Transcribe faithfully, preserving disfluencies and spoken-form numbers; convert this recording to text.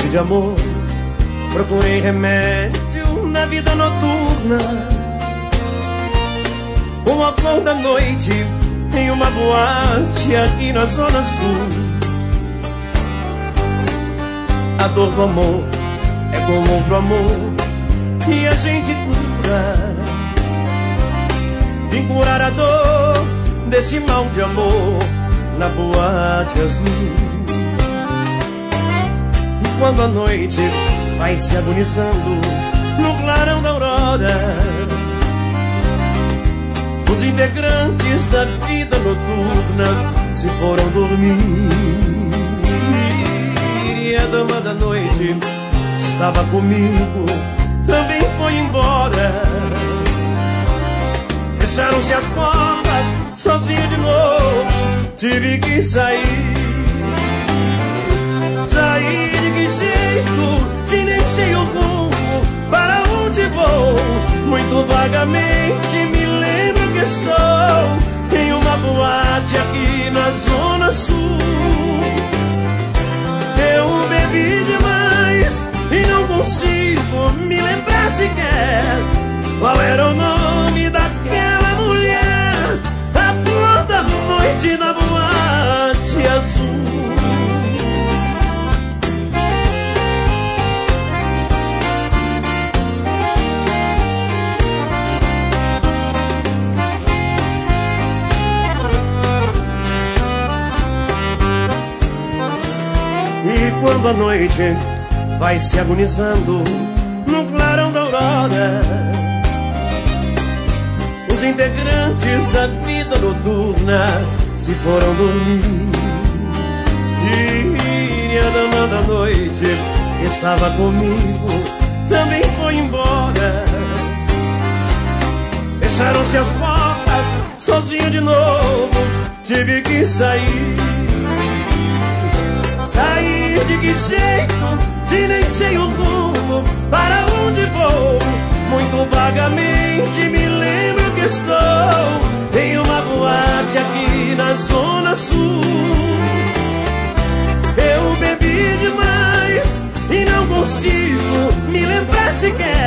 de amor, procurei remédio na vida noturna. Uma flor da noite em uma boate aqui na Zona Sul. A dor do amor é como outro amor e a gente cura. Vim curar a dor desse mal de amor na boate azul. E quando a noite vai se agonizando no clarão da aurora, os integrantes da vida noturna se foram dormir. E a dama da noite estava comigo, também foi embora. Fecharam-se as portas, sozinho de novo, tive que sair. Sair de que jeito, se nem sei o rumo, para onde vou? Muito vagamente me lembro que estou em uma boate aqui na Zona Sul. Eu bebi demais e não consigo me lembrar sequer qual era o nome daquela mulher, a flor da noite na boate azul. E quando a noite vai se agonizando no clarão da aurora, os integrantes da vida noturna se foram dormir. E a dama da noite que estava comigo também foi embora. Fecharam-se as portas, sozinho de novo, tive que sair. Sair de que jeito, se nem sei o rumo, para onde vou? Muito vagamente me lembro que estou em uma boate aqui na Zona Sul. Eu bebi demais e não consigo me lembrar sequer